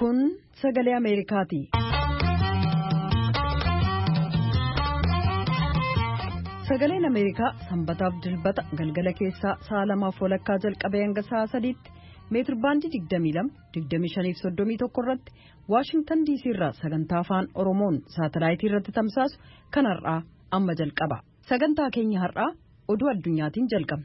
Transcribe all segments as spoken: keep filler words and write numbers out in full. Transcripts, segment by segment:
Kun sagalee Ameerikaati. Sagaleen Ameerikaa sanbataaf dilbata galgala keessaa sa'a lamaaf walakkaa jalqabee hanga sa'a sadiitti meetir baandii digdamii lama digdamii shanii fi soddomii tokko irratti Waashingtan D C irraa sagantaa afaan Oromoon saatalaayitii irratti tamsaasu kan har'aa amma jalqaba. Sagantaa keenya har'aa oduu addunyaatiin jalqabna.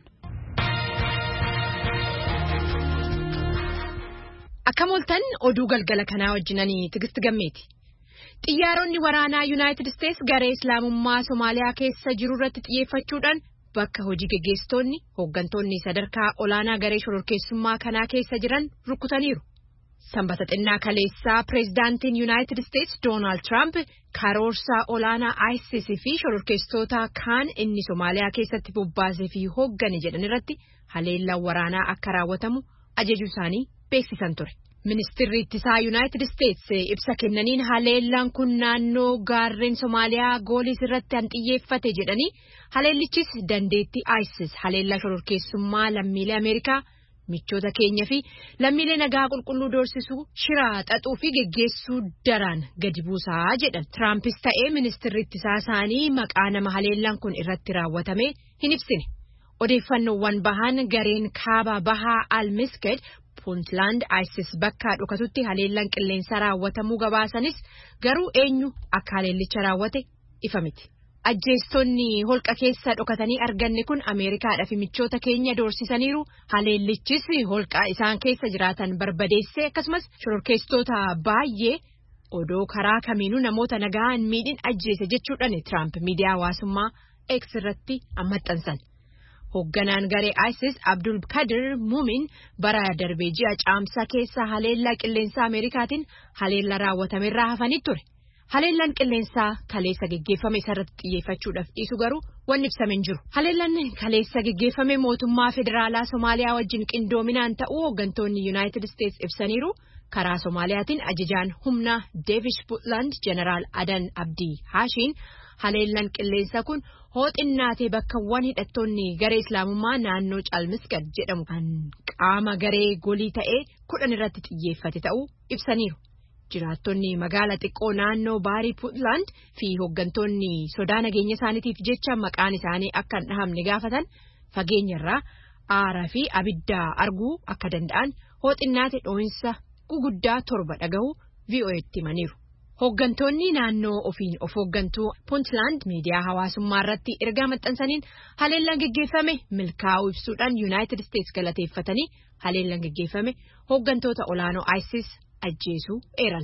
Akkam oltan oduu galgala kanaa wajjinanii Tigist Gammeeti. Xiyyaaronni waraanaa United States garee Islaamummaa Somaaliyaa keessa jiru irratti xiyyeeffachuudhaan bakka hojii gaggeessitoonni hooggantoonni sadarkaa olaanaa garee shororkeessummaa kanaa keessa jiran rukutaniiru. Sanbata xinnaa kaleessaa pireezidaantiin United States Donald Trump karoorsaa olaanaa ISIS fi shororkeessitoota kaan inni Somaaliyaa keessatti bobbaasee fi hooggane jedhan irratti haleellaa waraanaa akka raawwatamu ajajuu isaanii beeksisan ture. Ministeerri ittisaa United States ibsa kennaniin haleellaan kun naannoo gaarreen Somaaliyaa Goolis irratti han xiyyeeffate jedhanii haleellichis dandeettii ISIS haleellaa shororkeessummaa lammiilee Ameerikaa michoota keenya fi lammiilee nagaa qulqulluu doorsisuu shiraa xaxuu fi geggeessuu daraan gadi buusaa jedhan. Trumpis ta'ee ministeerri ittisaa isaanii maqaa nama haleellaan kun irratti raawwatame hin ibsine. Odeeffannoowwan bahan gareen kaaba bahaa Al-Misked Puntland ISIS bakka dhokatutti haleellaan qilleensa raawwatamuu gabaasanis garuu eenyu akka haleellicha raawwate ifa miti. Ajjeestonni holqa keessa dhokatanii arganne kun Ameerikaadhaa fi michoota keenya doorsisaniiru. Haleellichis holqa isaan keessa jiraatan barbadeesse akkasumas shororkeessitoota baay'ee odoo karaa kamiinuu namoota nagaa hin miidhin ajjeese jechuudhaan Trump miidiyaa hawaasummaa X irratti maxxansan. Hoogganaan garee ISIS Abdul Qadir Mumin bara darbee ji'a caamsaa keessa haleellaa qilleensaa Ameerikaatiin haleellaa raawwatamerraa hafanii ture. Haleellaan qilleensaa kaleessa geggeeffame isarratti xiyyeeffachuudhaaf dhiisu garuu wanni ibsame hin jiru. Haleellaan kaleessa geggeeffame mootummaa federaalaa Somaaliyaa wajjin qindoominaan ta'uu hooggantoonni United States ibsaniiru. Karaa Somaaliyaatiin ajajaan humna Davish Puntland Jeneraal Adan Abdii Haashiin haleellaan qilleensaa kun hooxinnaatee bakkawwan hidhattoonni garee Islaamummaa naannoo Al-Misked jedhamu kan qaama garee golii ta'ee kudhan irratti xiyyeeffate ta'uu ibsaniiru. Jiraattonni magaalaa xiqqoo naannoo Baarii Puntland fi hooggantoonni sodaa nageenya isaaniitiif jecha maqaan isaanii akka hin dhahamne gaafatan fageenyarraa aaraa fi abidda arguu akka danda'an hooxinnaate dhoohinsa guguddaa torba dhagahu V O A'tti himaniiru. Hooggantoonni naannoo ofiin of hooggantuu Puntland miidiyaa hawaasummaa irratti ergaa maxxansaniin haleellaan geggeeffame milkaa'uu ibsuudhaan United States galateeffatanii haleellaan geggeeffame hooggantoota olaanoo ISIS ajjeesuu eeran.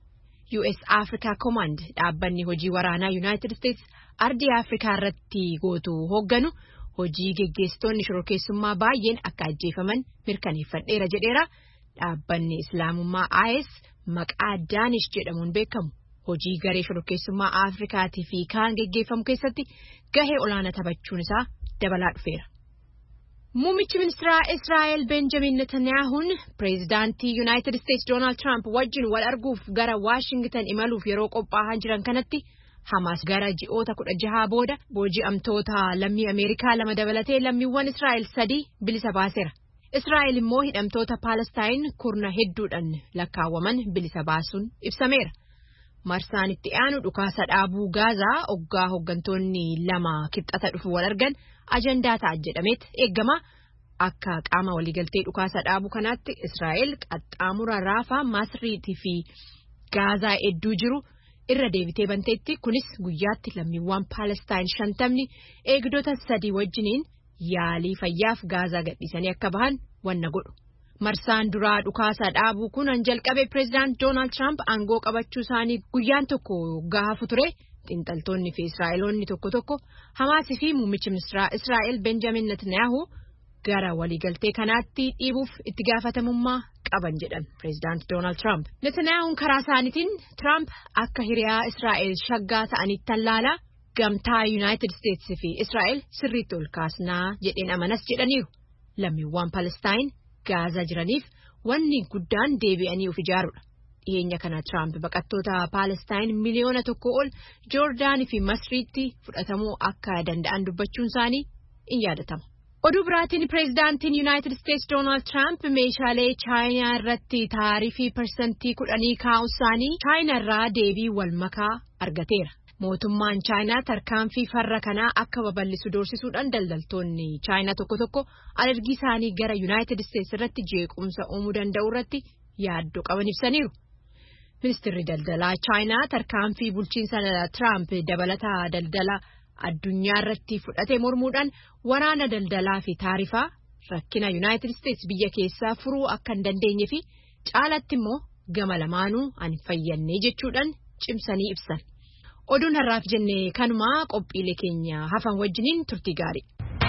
U S Africa Command dhaabbanni hojii waraanaa United States ardii Afrikaa irratti gootu hoogganu hojii geggeessitoonni shororkeessummaa baay'een akka ajjeefaman mirkaneeffadheera jedheera. Dhaabbanni Islaamummaa I S maqaa Daanish jedhamuun beekamu hojii garee shororkeessummaa Afrikaatii fi kaan geggeeffamu keessatti gahee olaanaa taphachuun isaa dabalaa dhufeera. Muummichi ministeeraa Israa'el Benjamin Netanyahuun pireezidaantii United States Donald Trump wajjin wal arguuf gara Washington imaluuf yeroo qophaa'aa jiran kanatti Hamas gara ji'oota kudha jahaa booda booji'amtoota lammii Ameerikaa lama dabalatee lammiiwwan Israa'el sadii bilisa baaseera. Israa'el immoo hidhamtoota Palestine kurna hedduudhaan lakkaawwaman bilisa baasuun ibsameera. Marsaan itti aanu dhukaasa dhaabuu Gaazaa oggaa hooggantoonni lama kibxata dhufu wal argan ajandaa ta'a jedhameet eegama. Akka qaama waliigaltee dhukaasa dhaabuu kanaatti Israa'el qaxxaamura Raafaa Masriitii fi Gaazaa hedduu jiru irra deebitee banteetti. Kunis guyyaatti lammiiwwan Palestine shantamni eegdota sadii wajjiniin yaalii fayyaaf Gaazaa gadhiisanii akka bahan wanna godhu. Marsaan duraa dhukaasa dhaabuu kun an jalqabe pireezidaant Donald Trump aangoo qabachuu isaanii guyyaan tokko gaafa ture. Xiinxaltoonni fi Israa'eloonni tokko tokko Hamaasii fi muummichi ministeeraa Israa'el Benjamin Netanyahu gara waliigaltee kanaatti dhiibuuf itti gaafatamummaa qaban jedhan pireezidaant Donald Trump. Netanyahuun karaa isaaniitiin Trump akka hiriyaa Israa'el shaggaa ta'anitti tallaalaa gamtaa United States fi Israa'el sirriitti ol kaasnaa jedheen amanas jedhaniiru. Lammiiwwan Palestine Gaazaa jiraniif wanni guddaan deebi'anii of ijaaruudha. Dhiyeenya kana Trump baqattoota Palestine miliyoona tokko ol Joordaan fi Masriitti fudhatamuu akka danda'an dubbachuun isaanii in yaadatama. Oduu biraatiin pireezidaantiin Yuunaayitid Isteetsi Doonaald Tiraamp meeshaalee Chaayinaa irratti taarifii parsantii kudhanii kaa'uu isaanii Chaayinaa irraa deebii wal makaa argateera. Mootummaan Chaayinaa tarkaanfii farra kanaa akka babal'isu doorsisuudhaan daldaltoonni Chaayinaa tokko tokko alergii isaanii gara Yuunaayitid Isteetsi irratti jeequmsa uumuu danda'u irratti yaaddoo qaban ibsaniiru. Ministeerri daldalaa Chaayinaa tarkaanfii bulchiinsa Tiraamp dabalataa daldala addunyaa irratti fudhatee mormuudhaan waraana daldalaa fi taarifaa rakkina Yuunaayitid Isteetsi biyya keessaa furuu akka hin dandeenye fi caalatti immoo gama lamaanuu ani fayyannee jechuudhaan cimsanii ibsan. Oduun har'aaf jennee kanumaa qophiilee keenya hafan wajjiniin turtii gaarii.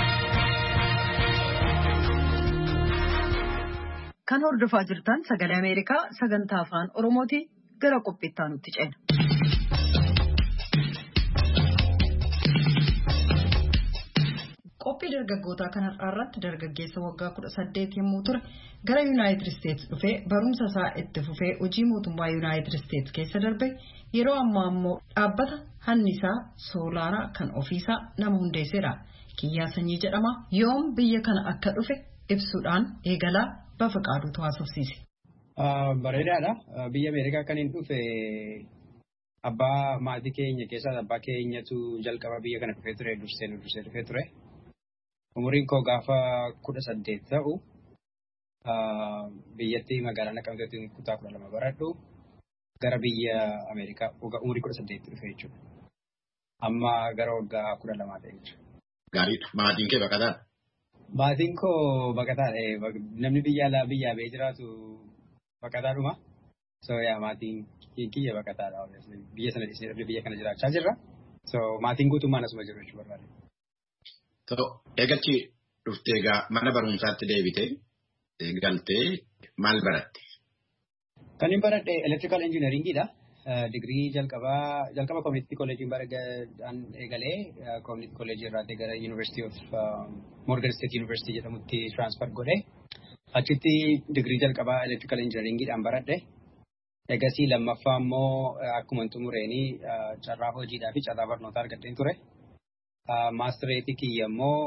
Kan hordofaa jirtan sagalee Ameerikaa sagantaa afaan Oromooti gara qophiittaa nutti ceena. Qophii dargaggootaa kanarraa irratti dargaggeessa waggaa kudha saddeet yommuu ture gara Yuunaayitid Isteetsi dhufee barumsa isaa itti fufee hojii mootummaa Yuunaayitid Isteetsi keessa darbe yeroo ammaa immoo dhaabbata hannisaa soolaaraa kan ofiisaa nama hundeesseera. Kiyyaa Sanyii jedhama. Yoom biyya kana akka dhufe ibsuudhaan eegalaa Bafaqaaduutu haasofsiise. Bareedaadha. Biyya Ameerikaa kan hin dhufe abbaa maatii keenya keessaa abbaa keenyatu jalqaba biyya kana dhufee ture dursee dursee dhufee ture. Umuriin koo gaafa kudha saddeet ta'u biyyatti magaalaa Naqamteetti kutaa kudha lama baradhu gara biyya Ameerikaa umurii kudha saddeetti dhufe jechuudha. Amma gara waggaa kudha lamaa ta'e jechuudha. Gaariidha. Maatiin kee baqataadha? Maatiin koo baqataadha. Namni biyya alaa biyyaa ba'ee jiraatu baqataadhuma. So yaa maatiin kiyya baqataadha. Biyya sana dhiisnee biyya kana jiraachaa jirra. So maatiin guutummaan asuma jiru jechuudha barbaade. So eegachi dhuftee egaa mana barumsaatti deebitee galtee maal baratte? Kan hin baradhe electrical engineeringidha. Digrii jalqabaa jalqaba community college baradhaan eegalee community college irraa gara University of Morgan State University jedhamutti transfer godhe. Achitti digrii jalqabaa electrical engineeringidhaan baradhe. Egasii lammaffaa immoo akkuma xumureenii carraa hojiidhaa fi carraa barnootaa argadheen ture. Maastereetii kiyya immoo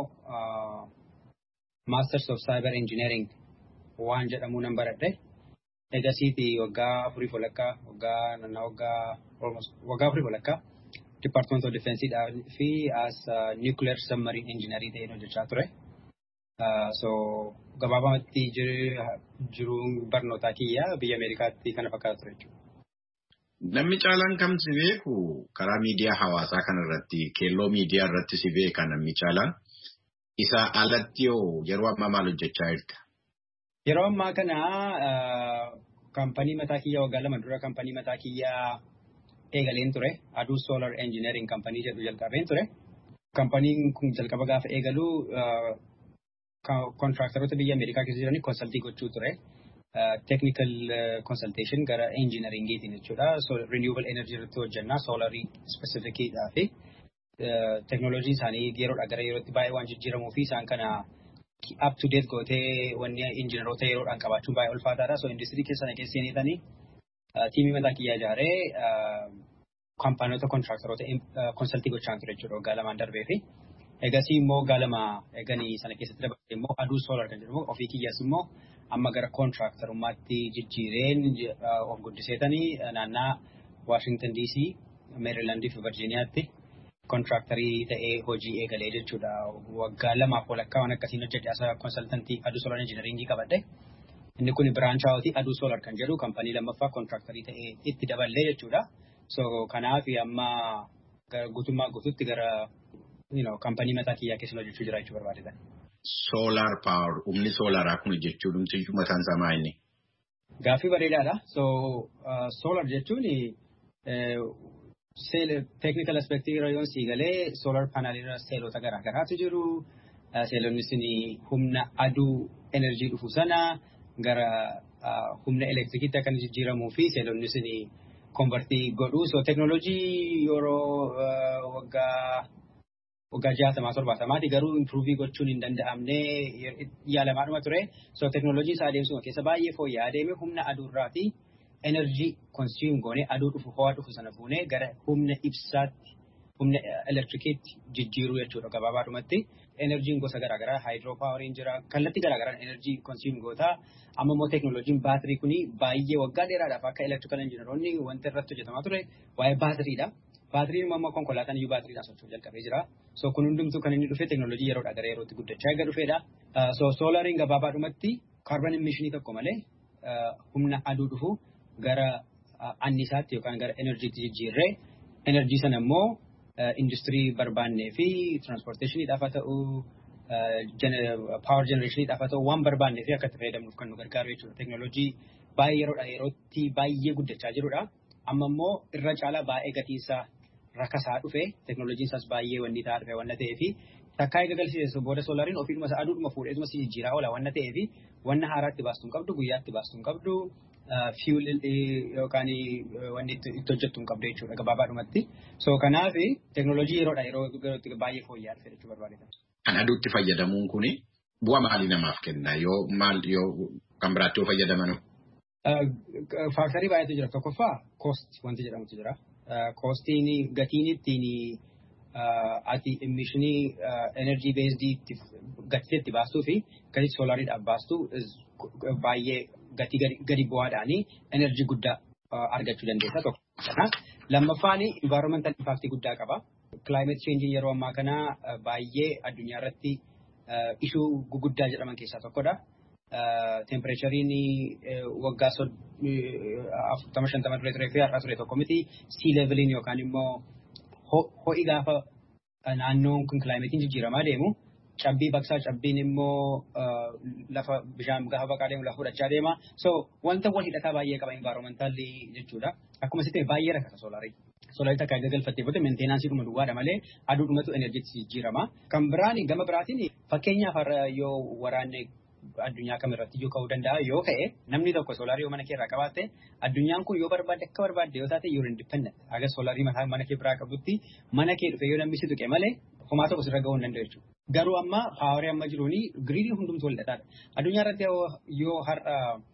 Masters of Cyber Engineering waan jedhamu nan baradhe. Egasiiti waggaa afurii walakkaa waggaa naannoo waggaa waggaa afurii walakkaa Department of Defense fi as nuclear submarine engineering ta'een hojjechaa ture. So gabaabamatti jiruun barnootaa kiyya biyya Ameerikaatti kana fakkaata ture jechuudha. Namni caalaan kam si beeku karaa miidiyaa hawaasaa kanarratti keelloo miidiyaa irratti si beeka namni caalaan isa alatti yoo yeroo ammaa maal hojjechaa jirta? Yeroo ammaa kana kaampanii mataa kiyyaa waggaa lama dura kaampanii mataa kiyyaa eegaleen ture. Aduu Solar Engineering kaampanii jedhu jalqabeen ture. Kaampaniin kun jalqaba gaafa eegalu kontiraaktaroota biyya Ameerikaa keessa jiranii konsaltii gochuu ture. Technical consultation gara engineeringiitiin jechuudha. So renewable energy irratti hojjennaa soolarii specificidhaa fi teknooloojiin isaanii yeroodhaa gara yerootti baay'ee waan jijjiiramuu fi isaan kana up to date gootee wanni injiinaroota yeroodhaan qabaachuun baay'ee ulfaataadha. So industirii keessaa keessa seenitanii tiimii mataa kiyyaa ijaaree kaampaanoota kontiraaktaroota konsaltii gochaan ture jechuudha waggaa lamaan darbee fi egasii immoo waggaa lama eeganii sana keessatti dabalatee immoo aduu soolar kan jedhamu ofii kiyyaas immoo amma gara kontiraaktarummaatti jijjiireen of guddiseetanii naannaa Washington D C, Maryland fi Virginiyaatti kontiraaktarii ta'ee hojii eegalee jechuudha. Waggaa lamaaf walakkaa waan akkasiin hojjedhe as konsaltantii aduu solar engineeringii qabadhe. Inni kun biraanchaawwatii aduu solar kan jedhu kaampanii lammaffaa kontiraaktarii ta'ee itti daballee jechuudha. So kanaaf amma guutummaa guutuutti gara kaampanii mataa kiyyaa keessa hojjechuu jira jechuu barbaadetan. Solar power, humni soolaraa kun jechuun dhumti mataan isaa maa inni? Gaaffii bareedaadha. So solar jechuun technical aspectii yoo siigalee solar panelirra seelota garaa garaatu jiru. Seelonni suni humna aduu energy dhufu sana gara humna elektirikiitti akka jijjiiramuu fi seelonni suni konvertii godhu. So teknooloojii yeroo waggaa waggaa jaatamaa torbaatamaati garuu improve gochuun hin danda'amne yaalamaadhuma ture. So teknooloojii isaa adeemsuma keessa baay'ee fooyya'aa adeeme humna aduurraati energy consume goone aduu dhufu ho'a dhufu sana fuunee gara humna ibsaatti humna elektirikiitti jijjiiruu jechuudha gabaabaadhumatti. Enerjiin gosa garaagaraa haayidroo paawariin jira kallattii garaagaraan enerjii konsiim gootaa amma immoo teeknooloojiin baatirii kuni baay'ee waggaa dheeraadhaaf akka elektirikal injiinaroonni wanti irratti hojjetamaa ture waa'ee baatiriidha. Baatiriin immoo amma konkolaataan iyyuu baatiriidhaan socho'uu jalqabee jira. So kun hundumtuu kan inni dhufe teeknooloojii yeroodhaa gara yerootti guddachaa eega dhufeedha. So soolariin gabaabaadhumatti kaarban emishinii tokko malee humna aduu dhufu gara annisaatti yookaan gara enerjiitti jijjiirree enerjii sana immoo industirii barbaannee fi tiraanspoorteeshiniidhaaf haa ta'u paawar jenereeshiniidhaaf haa ta'u waan barbaannee fi akka itti fayyadamnuuf kan nu gargaaru jechuudha. Teeknooloojii baay'ee yeroodhaa yerootti baay'ee guddachaa jirudha. Amma immoo irra caalaa baay'ee gatiinsaa rakasaa dhufe teeknooloojiin isaas baay'ee wanni ta'aa dhufe wanna ta'ee fi takkaa eega galchisiisu booda soolariin ofiidhuma isaa aduudhuma fuudheetuma si jijjiiraa oola wanna ta'ee fi wanna haaraatti baastuu hin qabdu guyyaatti baastuu hin qabdu fiiwul yookaan wanni itti hojjettu hin qabdu jechuudha gabaabaadhumatti. So kanaaf teeknooloojii yeroodhaa yerootti baay'ee fooyya'aa dhufe jechuu barbaadeta. Kan aduutti fayyadamuun kuni bu'aa maalii namaaf kenna yoo maal yoo kan biraatti yoo fayyadaman? Faaktarii baay'eetu jira. Tokkoffaa koost wanti jedhamutu jira. Koostiin gatiin ittiin ati emishinii enerjii beesdii gatii itti baastuu fi gatii soolariidhaaf baastuu baay'ee gatii gadi bu'aadhaan enerjii guddaa argachuu dandeessa tokko. Lammaffaan environmental impact guddaa qaba. Climate change yeroo ammaa kana baay'ee addunyaa irratti ishuu guguddaa jedhaman keessaa tokkodha. Tempereechariin waggaa afurtama shantama ture ture fi har'a ture tokko miti. Sea leveliin yookaan immoo ho'i gaafa naannoon kun kilaayimeetiin jijjiiramaa deemu cabbii baqsaa cabbiin immoo lafa bishaan gaafa baqaa deemu lafa fudhachaa deema. So wanta wal hidhataa baay'ee qaba environmentaalli jechuudha. Akkuma sitti baay'ee rakkata soolaarii. Soolaarii takka egaa galfattee booda meentenansii dhuma duwwaadha malee aduudhumatu enerjiitti jijjiirama. Kan biraan gama biraatiin fakkeenyaaf har'a yoo waraanne addunyaa kamirratti iyyuu ka'uu danda'a yoo ka'e namni tokko soolaarii yoo mana kee irraa qabaatte addunyaan kun yoo barbaadde akka barbaadde yoo taate yoo independent haga soolaarii mataa mana kee biraa qabutti mana kee dhufe yoo namni si tuqe malee homaa tokko sirra ga'uu hin danda'u jechuudha. Garuu amma paawarii amma jiruuni giriidiin hundumtu wal hidhataadha. Addunyaa irratti yoo har'a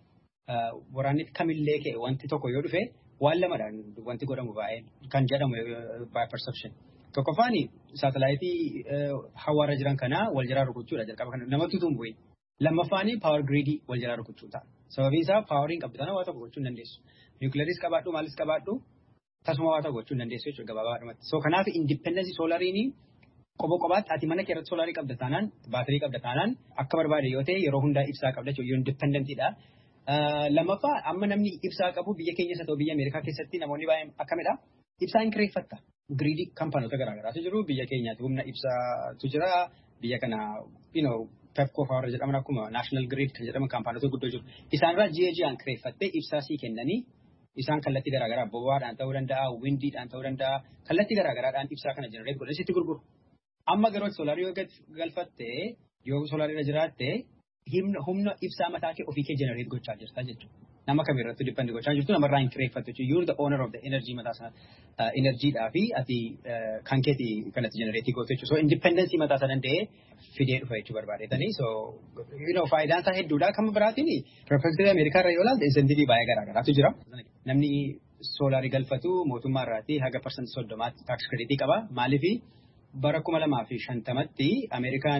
waraanni kamillee ka'e wanti tokko yoo dhufe waan lamadhaan wanti godhamu baay'ee kan jedhamu by perception. Tokkoffaan saatalaayitii hawaarra jiran kanaa wal jiraa rukuchuudha jalqaba kana namatti tumbu'e. Lammaffaan paawar giriidii wal jalaa rukuchuu ta'a. Sababiin isaa paawariin qabdu tana waa tokko gochuu hin dandeessu. Niwukileeris qabaadhu maalis qabaadhu tasuma waa tokko gochuu hin dandeessu jechuudha gabaabaadhumatti. So kanaaf indipendensii soolariin qoba qobaatti ati mana keerratti soolarii qabda taanaan baatirii qabda taanaan akka barbaade yoo ta'e yeroo hundaa ibsaa qabda jechuudha yoo indipendentiidha. Lammaffaa amma namni ibsaa qabu biyya keenyas haa ta'u biyya Ameerikaa keessatti namoonni baay'een akkamidha ibsaa hin kireeffatta. Giriidii kaampaanoota garaagaraatu jiru biyya keenyaatti humna ibsaatu jira biyya kana you know Pepco Power jedhaman akkuma National Grid kan jedhaman kaampaanoota guddoo jiru. Isaanirraa ji'a ji'aan kireeffattee ibsaa sii kennanii isaan kallattii garaagaraa boba'aadhaan ta'uu danda'a, windiidhaan ta'uu danda'a, kallattii garaagaraadhaan ibsaa kana jenereet godhanii sitti gurguru. Amma garuu soolaarii yoo galfattee yoo soolaarii irra jiraatte humna ibsaa mataa kee ofii kee jenereet gochaa jirta jechuudha. Nama kamirratti dippendi gochaa jirtu namarraa hin kireeffattu jechuudha. You're the owner of the energy mataa sana energiidhaa fi ati kan keeti kanatti jenereetii gootu jechuudha. So independensii mataa sana danda'ee fidee dhufa jechuu barbaadetanii. So you know faayidaan isaa hedduudha. Kan biraatiin pirezidaantii Ameerikaa irra yoo ilaalte insentivii baay'ee garaagaraatu jira. Namni soolaarii galfatu mootummaa irraati haga parsantii soddomaatti taaks krediitii qaba. Maaliif bara kuma lamaa fi shantamatti Ameerikaan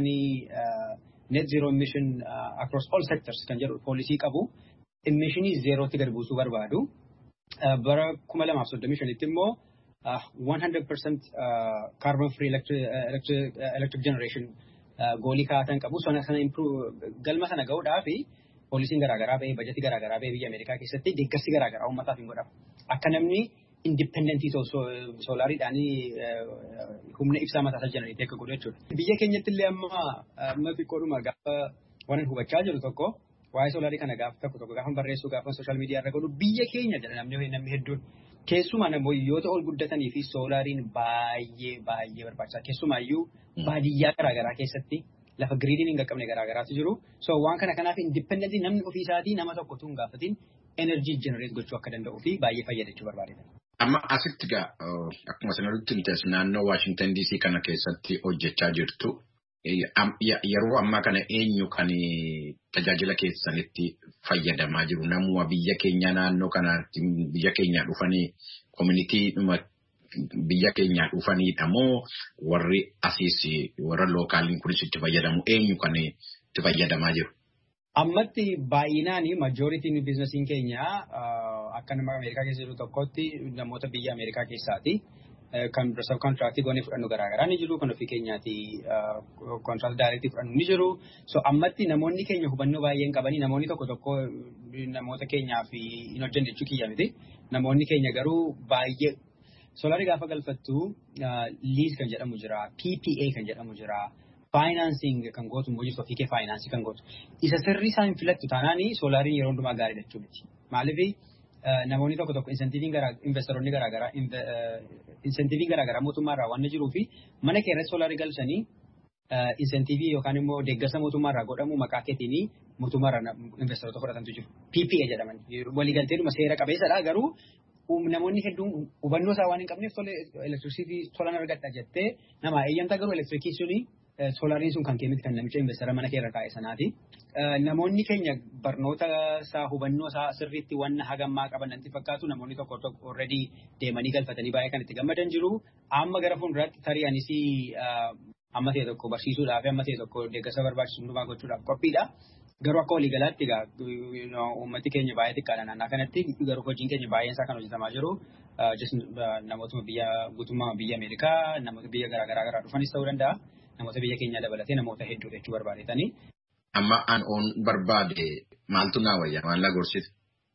net zero emission across all sectors kan jedhu poolisii qabu. Emishinii zeerootti gad buusuu barbaadu. Bara kuma lamaaf soddomii shanitti immoo one hundred percent carbon free electric, electric, electric generation goolii kaa'atan qabu. Sana sana galma sana ga'uudhaa fi poolisiin garaagaraa ba'ee bajetii garaagaraa ba'ee biyya Ameerikaa keessatti deeggarsi garaagaraa uummataaf hin godhamu. Akka namni indipendentii soolaariidhaan humna ibsaa mataa isaa jenereetii akka godhu jechuudha. Biyya keenyatti illee amma amma xiqqoodhuma gaafa waan hubachaa jiru tokko waa'ee soolaarii kana gaafa tokko tokko gaafa barreessuu gaafa sooshaal miidiyaa irra godhu biyya keenya jedha namni namni hedduun keessumaa namoota ol guddatanii fi soolaariin baay'ee baay'ee barbaachisaa keessumaayyuu baadiyyaa garaagaraa keessatti lafa giriidiin hin qaqqabne garaagaraatu jiru. So waan kana kanaaf indipendentii namni ofii isaatii nama tokko tun gaafatiin enerjii jenereet gochuu akka danda'uu fi baay'ee fayyadachuu barbaadeta. Amma asitti gaa akkuma sanarratti nuti naannoo Waashingtan D C kana keessatti hojjechaa jirtu. Yeroo ammaa kana eenyu kan tajaajila keessanitti fayyadamaa jiru? Namuma biyya keenya naannoo kanaatti biyya keenya dhufanii koominitii biyya keenyaa dhufanidha moo warri asiis warra lookaaliin kunis itti fayyadamu eenyu kan itti fayyadamaa jiru? Ammatti baay'inaan majoritiin biizinasiin keenya akka nama Ameerikaa keessa jiru tokkotti namoota biyya Ameerikaa keessaati. Kan sab kontiraaktii goonee fudhannu garaagaraa ni jiru. Kan ofii keenyaati kontiraaktii daayireektii fudhannu ni jiru. So ammatti namoonni keenya hubannoo baay'een qabanii namoonni tokko tokko namoota keenyaaf hin hojjenne jechuu kiyya miti. Namoonni keenya garuu baay'ee soolaarii gaafa galfattu liis kan jedhamu jira, P P A kan jedhamu jira. Financing kan gootu immoo jirtu ofii kee faayinaansii kan gootu. Isa sirrii isaan filattu taanaani soolaariin yeroo hundumaa gaariidha jechuudha. Maaliif namoonni tokko tokko insentiiviin garaa investoroonni garaa garaa insentiiviin garaa garaa mootummaarraa waan jiruu fi mana kee irratti soolaarii galchanii insentiivii yookaan immoo deeggarsa mootummaarraa godhamu maqaa keetiin mootummaarraa investoroota fudhatantu jiru. P P A jedhaman waliigalteedhuma seera qabeessadha garuu namoonni hedduun hubannoo isaa waan hin qabneef tole elektirisiitii tolaan argadha jettee nama eeyyamta garuu elektirikii suni soolaariin sun kan kenniti kan namicha investara mana kee irra kaa'e sanaati. Namoonni keenya barnoota isaa hubannoo isaa sirriitti waan hagammaa qaban nanti fakkaatu namoonni tokko tokko already deemanii galfatanii baay'ee kan itti gammadan jiru. Amma gara fuulduraatti tarii anis amma ta'e tokko barsiisuudhaaf amma ta'e tokko deeggarsa barbaachisu hundumaa gochuudhaaf qophiidha. Garuu akka waliigalaatti egaa uummati keenya baay'ee xiqqaadha naannaa kanatti garuu hojiin keenya baay'een isaa kan hojjetamaa jiru. Namoota biyya guutummaa biyya Ameerikaa namoota biyya garaagaraa garaa dhufanis ta'uu danda'a. Namoota biyya keenyaa dabalatee namoota hedduu jechuu barbaadetanii. Amma an on barbaade maaltu naa wayya maal na gorsite?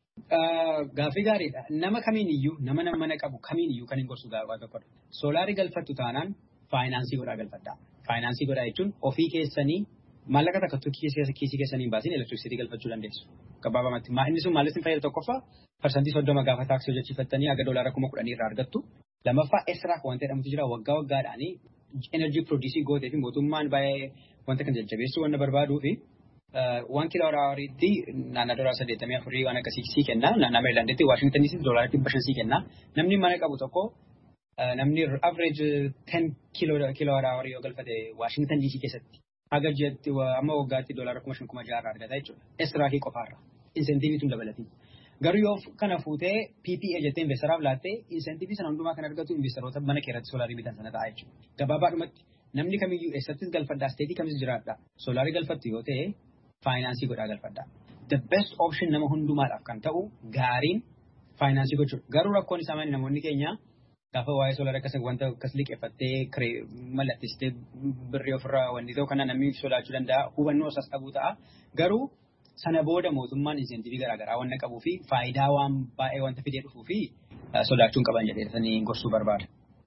Gaaffii gaariidha. Nama kamiin iyyuu nama nama mana qabu kamiin iyyuu kan hin gorsu gaafa tokkodha. Soolaarii galfattu taanaan faayinaansii godhaa galfadhaa. Faayinaansii godhaa jechuun ofii keessanii maallaqa takka kiisii keessanii hin baasin elektirisiitii galfachuu dandeessu. Gabaabamatti inni sun maaliif hin fayyadu tokkoffaa parsantii soddoma gaafa taaksii hojjechiifattanii aga doolaara kuma kudhanii irraa argattu. Lammaffaa esraak wanta jedhamutu jira waggaa waggaadhaanii energy producing gootee fi mootummaan baay'ee wanta kan jajjabeessu waan barbaaduu fi waan kiiloo horiitti naannoo doolaara saddeettamii afurii waan akkasii sii kenna. Naannoo Meerilaanditti Waashingtanitti doolaara dhibba shan sii kenna. Namni mana qabu tokko namni average ten kiiloo horii yoo galfate Waashingtan D C keessatti haga ji'atti amma waggaatti doolaara kuma shan kuma ja'a irraa argata jechuudha. Esraakii qofaarra. Insentiivii tun dabalatii. Garuu yoo kana fuutee P P A jettee investaraaf laattee insentiivii sana hundumaa kan argatu investoroota mana keerratti soolaarii bitan sana ta'a jechuudha. Gabaabaadhumatti namni kamiyyuu eessattis galfadhaa isteetii kamis jiraadha. Soolaarii galfattu yoo ta'e faayinaansii godhaa galfadhaa. The best option nama hundumaadhaaf kan ta'u gaariin faayinaansii gochuudha. Garuu rakkoon isaa maali namoonni keenya gaafa waa'ee soolaarii akkas wanta akkas liqeeffattee mallattistee birrii ofirraa wanti ta'u kana namni sodaachuu danda'a hubannoo isaas dhabuu ta'a. Garuu sana booda mootummaan insentiivii garaagaraa waan qabuu fi faayidaa waan baay'ee wanta fidee dhufuu fi sodaachuun qaban jedhanii gorsuu barbaada.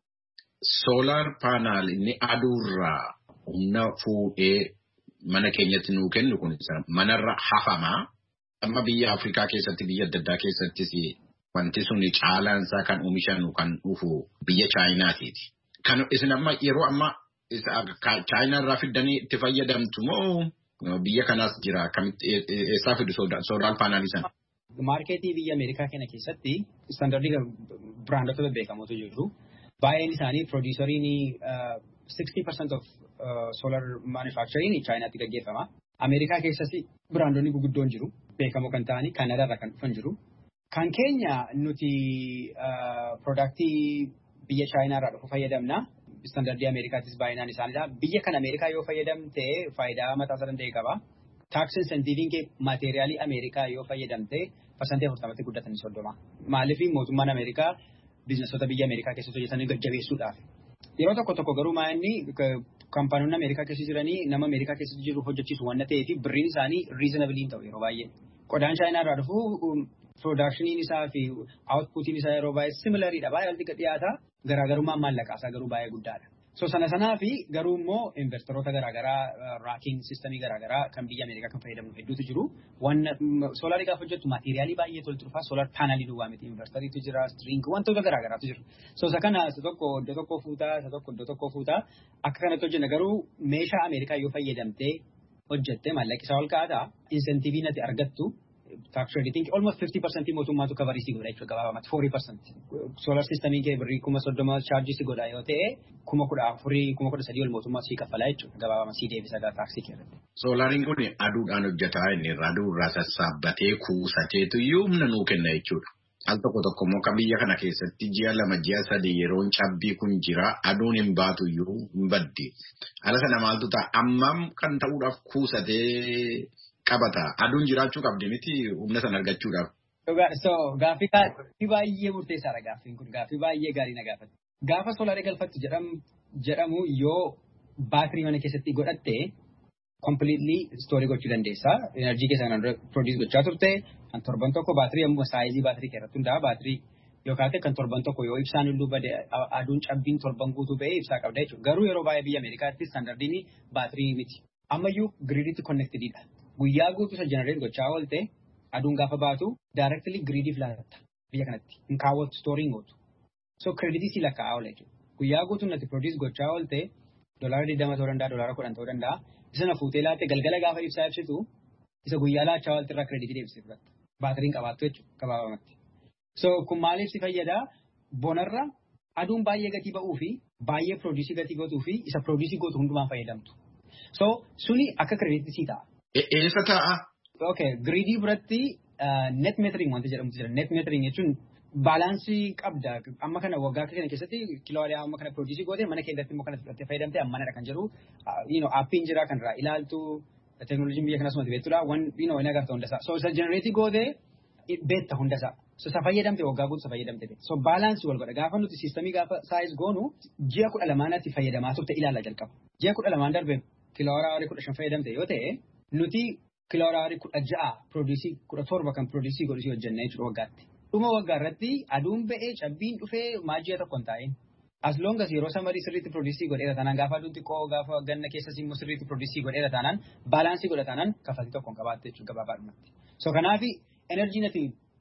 Soolaar paanaal inni aduurraa humna fuudhee mana keenyatti nuu kennu kun manarra hafamaa. Amma biyya Afrikaa keessatti biyya adda addaa keessattis wanti sun caalaansaa kan oomishan kan dhufu biyya Chaayinaatiiti. Kan isin amma yeroo amma Chaayinaa irraa fiddanii itti fayyadamtu moo? Biyya kanaas jira kamitti eessaa fidu soolaar paanaalii sana? Maarkeetii biyya Ameerikaa kana keessatti istaandardii biraandota bebeekamotu jiru. Baay'een isaanii piroodiisariin sixty percent of solar manufacturing Chaayinaatti gaggeeffama. Ameerikaa keessatti biraandonni guguddoon jiru. Beekamoo kan ta'anii Kanadaarraa kan dhufan jiru. Kan keenya nuti piroodaaktii biyya Chaayinaarraa dhufu fayyadamna. Istaandardii Ameerikaattis baay'inaan isaanidha. Biyya kan Ameerikaa yoo fayyadamte faayidaa mataa isaa danda'e qaba. Taaks insentiiviin kee maateeriyaalii Ameerikaa yoo fayyadamte parsantii afurtamatti guddatanii soddoma. Maaliif mootummaan Ameerikaa biizinesoota biyya Ameerikaa keessatti hojjetanii gajjabeessuudhaaf. Yeroo tokko tokko garuu maa'inni kaampaaniin Ameerikaa keessa jiranii nama Ameerikaa keessa jiru hojjechiisu waan ta'eef birriin isaanii reasonably ta'u yeroo baay'ee. Qodaan Chaayinaarraa dhufu production isaa fi outputiin isaa yeroo baay'ee similaridha. Baay'ee walitti dhiyaata. Garaagarummaan maallaqaa isaa garuu baay'ee guddaadha. So sana sanaa fi garuu immoo investoroota garaagaraa raakiin sistemii garaagaraa kan biyya Ameerikaa kan fayyadamnu hedduutu jiru. Waan soolaarii gaafa hojjettu maateeriyaalii baay'ee toltu dhufa soolaar paanaalii duwwaa miti investariitu jira string wantoota garaagaraatu jiru. So isa kana isa tokko iddoo tokko fuutaa isa tokko iddoo tokko fuutaa akka kanatti hojjenna garuu meeshaa Ameerikaa yoo fayyadamtee hojjette maallaqi isaa ol ka'aadha insentiiviin ati argattu. Tax crediting almost fifty percent mootummaatu coverii si godha jechuudha gabaabamatti forty percent. Solar systemii kee birrii kuma soddoma chargii si godha yoo ta'e kuma kudha afurii kuma kudha sadii ol mootummaa si kaffalaa jechuudha gabaabamatti si deebisa taaksii keerratti. Soolariin kun aduudhaan hojjetaa inni irraa aduurraa sassaabbatee kuusateetu iyyuu humna nuu kenna jechuudha. al tokko tokko immoo kan biyya kana keessatti ji'a lama ji'a sadii yeroon cabbii kun jira aduun hin baatu iyyuu hin baddi. Haala sana maaltu ta'a ammam kan ta'uudhaaf kuusatee qabata aduun jiraachuu qabdi miti humna sana argachuudhaaf. So gaaffii baay'ee murteessaadha gaaffiin kun gaaffii baay'ee gaarii na gaafate. Gaafa soolaarii galfattu jedhamu yoo baatirii mana keessatti godhatte completely storii gochuu dandeessa. Enerjii keessa kan produce gochaa turte kan torban tokko baatirii amma saayizii baatirii keessatti hundaa baatirii yookaan kan torban tokko yoo ibsaan hunduu bade aduun cabbiin torban guutuu ba'ee ibsaa qabda jechuudha. Garuu yeroo baay'ee biyya Ameerikaatti standardiin baatirii miti. Ammayyuu giriiditti connectedidha. Guyyaa guutuu isa generate gochaa oolte aduun gaafa baatu directly giriidii filatatta biyya kanatti hin kaawwattu stooriin gootu. So kreditii si lakkaa'aa oola jechuudha. Guyyaa guutuu natti produce gochaa oolte doolaara digdama ta'uu danda'a doolaara kudhan ta'uu danda'a. Isa na fuutee laatte galgala gaafa ibsaa ibsitu isa guyyaa laachaa oolte irraa kreditii deebisee fudhatta. Baatiriin qabaattu jechuudha gabaabamatti. So kun maaliif si fayyada bonarra aduun baay'ee gatii ba'uu fi baay'ee produce gatii gootuu fi isa produce gootu hundumaan fayyadamtu. So suni akka kreditii si ta'a. Eessa ta'a? Okay, giriidii biratti net metering wanti jedhamutu jira. Net metering jechuun baalaansii qabda. Amma kana waggaa kana keessatti kiloowaatii amma kana produce goote mana keessatti immoo kana fudhattee fayyadamte ammanadha kan jedhu aappiin jira kan irraa ilaaltu teknooloojiin biyya kanas motiveetudha. Wan inni agarta hundasaa. So isa generate goote beetta hundasaa. So isa fayyadamte waggaa guutuu isa fayyadamte. So baalaansii wal godha. Gaafa nuti siistamii gaafa saayiz goonu ji'a kudha lamaanatti fayyadamaa turte ilaala jalqaba. Ji'a kudha lamaan darbe kiloowaatii kudha shan fayyadamte yoo ta'e nuti kiloowaatii kudha ja'a produce kudha torba kan produce godhisi hojjenna jechuudha waggaatti. Dhuma waggaa irratti aduun ba'ee cabbiin dhufee maaji'a tokko hin taa'in. As long as yeroo samarii sirriitti produce godheera taanaan gaafa aduun xiqqoo gaafa ganna keessas immoo sirriitti produce godheera taanaan baalaansii godha taanaan kaffaltii tokko hin qabaatte jechuudha gabaabaadhumatti. So kanaafi enerjii nati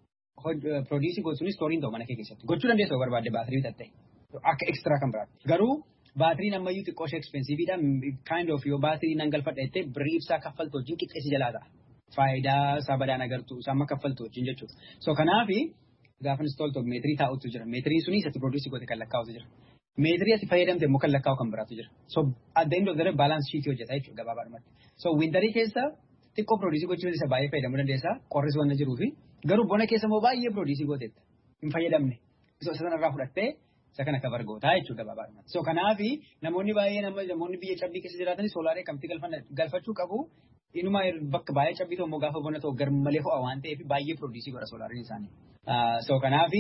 produce gootuun stooriin ta'u mana kee keessatti. Gochuu dandeessu barbaadde baatirii bitatte akka extra kan biraatti. Garuu baatiriin ammayyuu xiqqoo ishee expensiiviidha. Kind of yoo baatirii nan galfadha jettee birrii ibsaa kaffaltu wajjin qixxeessi jalaa ta'a. Faayidaa isaa badaan agartu isaa amma kaffaltu wajjin jechuudha. So kanaafi gaafa install tokko meetirii taa'utu jira. Meetiriin suni isatti produce goote kan lakkaa'utu jira. Meetirii ati fayyadamte immoo kan lakkaa'u kan biraatu jira. So at the end of the day balance sheet hojjeta jechuudha gabaabaadhumatti. So wintarii keessa xiqqoo produce gochuun isa baay'ee fayyadamuu dandeessa. Qorris waan jiruu fi garuu bona keessa immoo baay'ee produce gooteetta. Hin fayyadamne. So isa sanarraa fudhattee isa kana kabar gootaa jechuudha gabaabaadhumatti. So kanaafi namoonni baay'een namoonni biyya cabbii keessa jiraatan soolaarii kamtii galfachuu qabu. Inuma bakka baay'ee cabbii ta'u immoo gaafa bona ta'u garmalee ho'a waan ta'eef baay'ee produce godha soolaariin isaanii. So kanaafi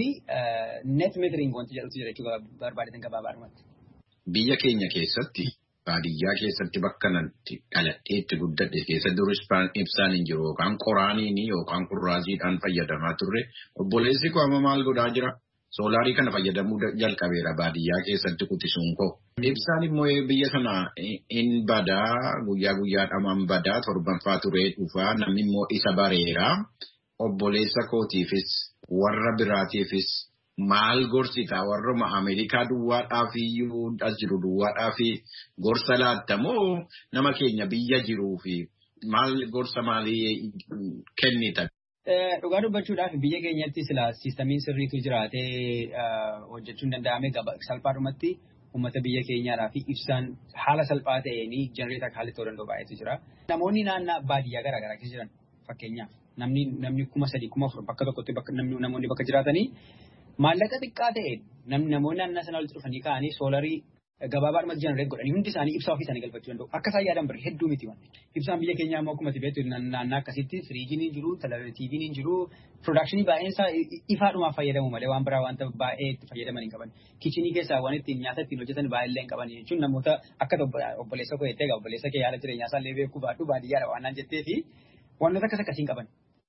net metering wanti jedhutu jira jechuudha barbaadan gabaabaadhumatti. Biyya keenya keessatti baadiyyaa keessatti bakka natti dhaladhee itti guddadhe keessa duris ibsaan hin jiru yookaan qoraaniin yookaan kurraasiidhaan fayyadamaa turre obboleessi koo amma maal godhaa jira? Soolaarii kana fayyadamuu jalqabeera baadiyyaa keessatti quxisuun koo. Ibsaan immoo biyya sana in badaa guyyaa guyyaadhamaan badaa torbanfaa turee dhufaa namni immoo isa bareera. Obboleessa kootiifis warra biraatiifis maal gorsita warra Ameerikaa duwwaadhaaf iyyuu as jiru duwwaadhaaf gorsa laattamoo nama keenya biyya jiruu fi maal gorsa maalii kennita? Dhugaa dubbachuudhaaf biyya keenyatti sila siistamiin sirriitu jiraatee hojjechuun danda'ame salphaadhumatti uummata biyya keenyaadhaa fi ibsaan haala salphaa ta'een jenereetaa haala ta'uu danda'u baay'eetu jira. Namoonni naannoo baadiyyaa garaagaraa keessa jiran fakkeenyaaf namni namni kuma sadii kuma afur bakka tokkotti bakka namni namoonni bakka jiraatanii maallaqa xiqqaa ta'een namoonni naannoo sana walitti dhufanii ka'anii soolarii gabaabaadhumatti jenereet godhanii hundi isaanii ibsaa ofii isaanii galfachuu danda'u. Akka isaan yaadan bari hedduu miti waan. Ibsaan biyya keenyaa immoo akkuma beektu naannoo akkasitti firiijiin hin jiru, tiiviin hin jiru, piroodakshinii baay'een isaa ifaadhumaaf fayyadamu malee waan biraa wanta baay'ee itti fayyadaman hin qaban. Kichinii keessaa waan ittiin nyaata ittiin hojjetan baay'ee hin qaban jechuun namoota akka obboleessa koo jettee obboleessa kee yaala jireenyaa isaa illee beekuu baadhu baadiyyaadha waan naan jettee fi wantoota akkas akkasii hin qaban.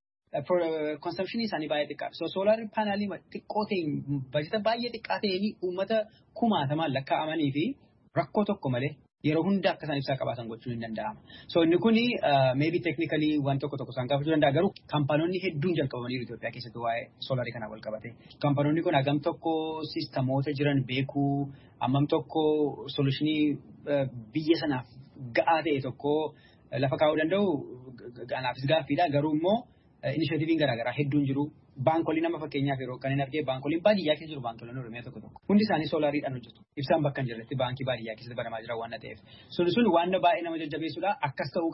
Consumptionii isaanii baay'ee xiqqaadha. So soolaarii paanaalii xiqqoo ta'een bajeta baay'ee xiqqaa ta'een uummata kumaatamaan lakkaa'amanii fi rakkoo tokko malee yeroo hunda akka isaan ibsaa qabaatan gochuun hin danda'ama. So inni kuni maybe technically waan tokko tokko isaan gaafachuu danda'a garuu kaampaanoonni hedduun jalqabamaniiru Itoophiyaa keessatti waa'ee soolaarii kanaa wal qabate. Kaampaanoonni kun hagam tokko siistamoota jiran beekuu hammam tokko soluushinii biyya sanaaf ga'aa ta'e tokko lafa kaa'uu danda'u anaafis gaaffiidha garuu immoo initiatiiviin garaagaraa hedduun jiru. Baankoliin nama fakkeenyaaf yeroo kan hin argee baankoliin baadiyyaa keessa jiru baankoliin Oromiyaa tokko tokko. Hundi isaanii soolaariidhaan hojjetu. Ibsaan bakka hin jirretti baankii baadiyyaa keessatti banamaa jira waan ta'eef. Sun sun waan baay'ee nama jajjabeessuudha akkas ta'uu qaba.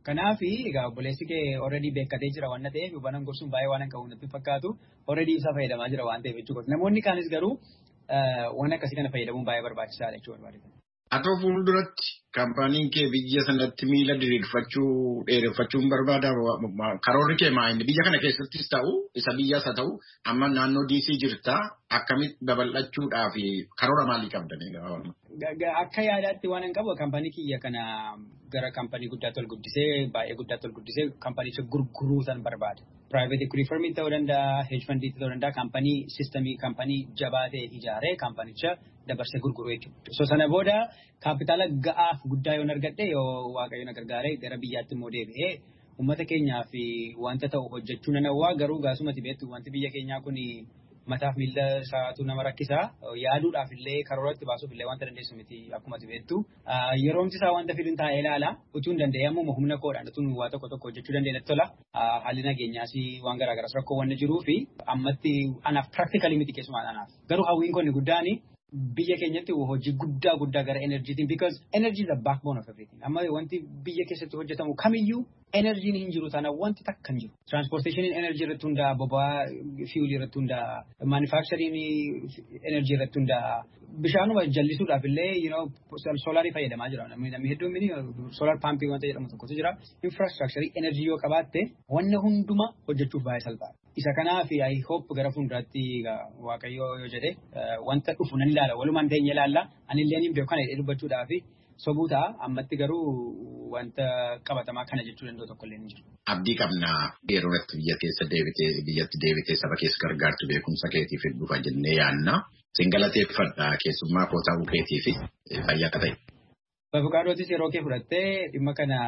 Kanaaf egaa obboleessi kee already beekkatee jira waan ta'eef hubanaan gorsuun baay'ee waan qabu natti fakkaatu already isa fayyadamaa jira waan ta'eef jechuudha. Namoonni kaanis garuu waan akkasii kana fayyadamuun baay'ee barbaachisaadha jechuudha barbaadatan. Haa ta'u fuulduratti kaampaaniin kee biyya sanatti miila diriirfachuu dheereffachuun barbaada. Karoorri kee maal biyya kana keessattis ta'u isa biyyaas haa ta'u amma naannoo D C jirta akkamitti babal'achuudhaaf karoora maalii qabdanii? Akka yaadaatti waan hin qabu kaampaanii kiyya kana gara kaampaanii guddaatti ol guddisee baay'ee guddaatti ol guddisee kaampaanicha gurguruu san barbaada. Private equity firm ta'uu danda'a, hedge fund ta'uu danda'a, kaampaanii sistemii kaampaanii jabaa ta'e ijaaree kaampaanicha dabarsee gurguruu jechuudha. So sana booda kaapitaala ga'aaf guddaa yoo argadhe yoo waaqayyo na gargaaree gara biyyaatti immoo deebi'ee uummata keenyaaf wanta ta'u hojjechuu nan hawwaa garuu gaasumatti beektu wanti biyya keenyaa kun mataaf miila isaatu nama rakkisaa yaaduudhaaf illee karooratti baasuuf illee wanta dandeessu miti akkuma beektu yeroomti isaa wanta fidin taa'ee ilaala utuu hin danda'amu humna koodhaan utuu waa tokko tokko hojjechuu dandeenye tola haalli nageenyaas waan garaagaras rakkoo waan jiruu fi ammatti anaaf practically miti keessumaa anaaf garuu hawwiin kun guddaan biyya keenyatti hojii guddaa guddaa gara enerjiitiin because energy is the backbone of everything amma wanti biyya keessatti hojjetamu kamiyyuu enerjiin hin jiru taana wanti takka hin jiru transportation energy irratti hundaa boba'aa fuel irratti hundaa manufacturing energy irratti hundaa bishaanuma jallisuudhaaf illee you know soolarii fayyadamaa jira namni hedduun mini solar pumping wanta jedhamu tokkotu jira infrastructure energy yoo qabaatte wanna hunduma hojjechuuf baay'ee salphaadha. Isa kanaaf I hope gara fuulduraatti waaqayyo yoo jedhe wanta dhufu nan ilaala walumaan ta'e ilaalla anillee ni beeku kana dubbachuudhaaf sobuu ta'a ammatti garuu wanta qabatamaa kana jechuu danda'u tokko illee ni jiru. Abdii qabna yeroo itti biyya keessa deebitee biyyatti deebitee saba keessa gargaartu beekumsa keetiif dhufa jennee yaanna. Singalateeffadha keessummaa koo ta'uu keetii fi fayyaa ta'e. Bafuqaadootis yeroo kee fudhattee dhimma kana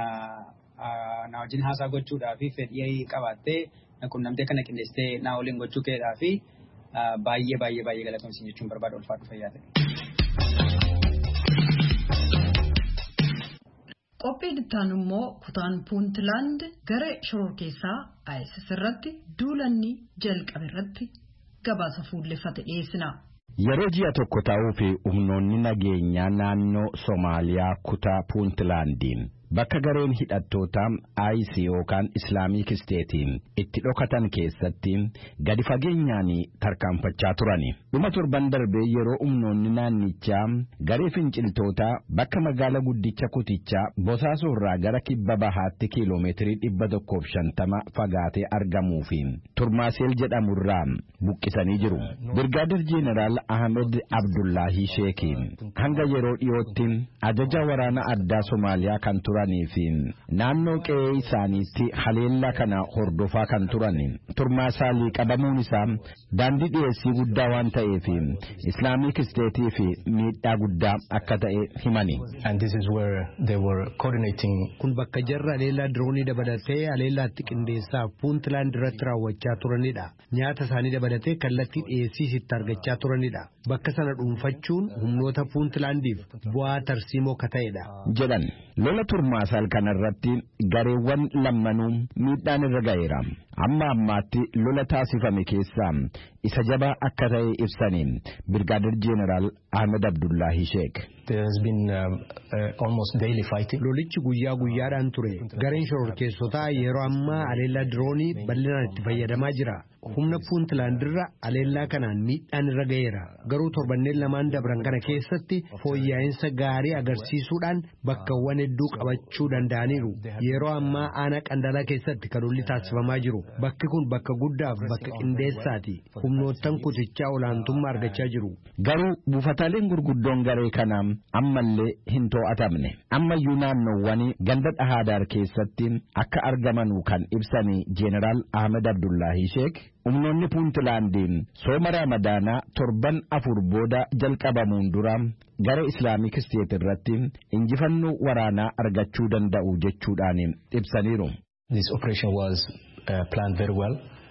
na wajjin haasaa gochuudhaaf fedhii qabaattee qunnamtee kana qindeessitee na waliin gochuu keedhaa fi baay'ee baay'ee baay'ee galatoomsin jechuun barbaada ulfaatu fayyaa ta'e. Qophii dittaan immoo kutaan Puuntland gara shoror keessaa I S S irratti duulanni jalqabe irratti gabaasa fuulleffate dhiyeessina. Yeroo ji'a tokko ta'uu fi humnoonni nageenyaa naannoo Somaaliyaa kutaa Puuntlandiin bakka gareen hidhattoota I S yookaan Islaamic Statein itti dhokatan keessatti gadi fageenyaan tarkaanfachaa turani. Dhuma torban darbee yeroo humnoonni naannichaa garee finciltoota bakka magaala guddicha kutichaa Bosaasoo irraa gara kibba bahaatti kiiloomeetirii dhibba tokkoof shantama fagaatee argamuu fi Turmaaseel jedhamurraa buqqisanii jiru. Birgaadir Jeeneraal Ahmed Abdullahi Sheekii hanga yeroo dhiyootti ajaja waraana addaa Somaaliyaa kan turan fi naannoo qe'ee isaaniitti haleellaa kana hordofaa kan turan Turmaasaalii qabamuun isaa daandii dhiyeessii guddaa waan ta'eef Islaamic State fi miidhaa guddaa akka ta'e himani. And this is where they were coordinating. Kun bakka jarra haleellaa diroonii dabalatee haleellaatti qindeessaa Puuntland irratti raawwachaa turanidha. Nyaata isaanii dabalatee kallattii dhiyeessii sitti argachaa turanidha. Bakka sana dhuunfachuun humnoota Puuntlandiif bu'aa tarsiimoo akka ta'edha. Jedhan lola Turmaasaal kanarratti gareewwan lammanuu miidhaan irra ga'eera. Amma ammaatti lola taasifame keessaa isa jabaa akka ta'e ibsaniin Birgaadir Jeeneraal Ahmed Abdullahi Sheek. There has been um, uh, almost daily fighting. Lolichi guyyaa guyyaadhaan ture. Gareen shororkeessotaa yeroo ammaa haleellaa diroonii bal'inaan itti fayyadamaa jira. Humna Puuntland irra haleellaa kanaan miidhaan irra ga'eera. Garuu torbanneen lamaan dabran kana keessatti fooyya'insa gaarii agarsiisuudhaan bakkawwan hedduu qabachuu danda'aniiru. Yeroo ammaa aanaa Qandalaa keessatti kan lolli taasifamaa jiru. Bakki kun bakka guddaaf bakka qindeessaati. Humnoottan kutichaa olaantummaa argachaa jiru. Garuu buufataaleen gurguddoon garee kanaa ammallee hin to'atamne. Ammayyuu naannoowwan ganda Dhahaadaar keessatti akka argamanu kan ibsanii Jeeneraal Ahmed Abdullahi Sheek humnoonni Puuntlandiin sooma Ramadaanaa torban afur booda jalqabamuun dura gara Islaamic State irratti injifannoo waraanaa argachuu danda'u jechuudhaan ibsaniiru. This operation was uh, planned very well.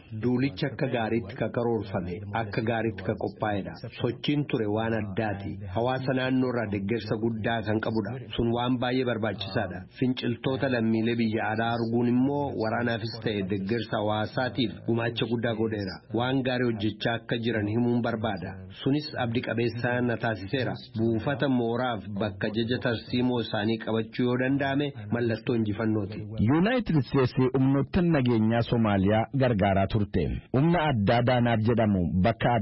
duulicha akka gaariitti ka karoorfame akka gaariitti ka qophaa'edha. Sochiin ture waan addaati. Hawaasa naannoo irraa deeggarsa guddaa kan qabudha. Sun waan baay'ee barbaachisaadha. Finciltoota lammiilee biyya alaa arguun immoo waraanaafis ta'e deeggarsa hawaasaatiif gumaacha guddaa godheera. Waan gaarii hojjechaa akka jiran himuun barbaada. Sunis abdii qabeessaa na taasiseera. Buufata mooraaf bakka jaja tarsiimoo isaanii qabachuu yoo danda'ame mallattoo injifannooti. Yuunaayitid Isteetsi humnoottan nageenyaa Somaaliyaa gargaaraa turte. Humna addaa Daanaaf jedhamu bakka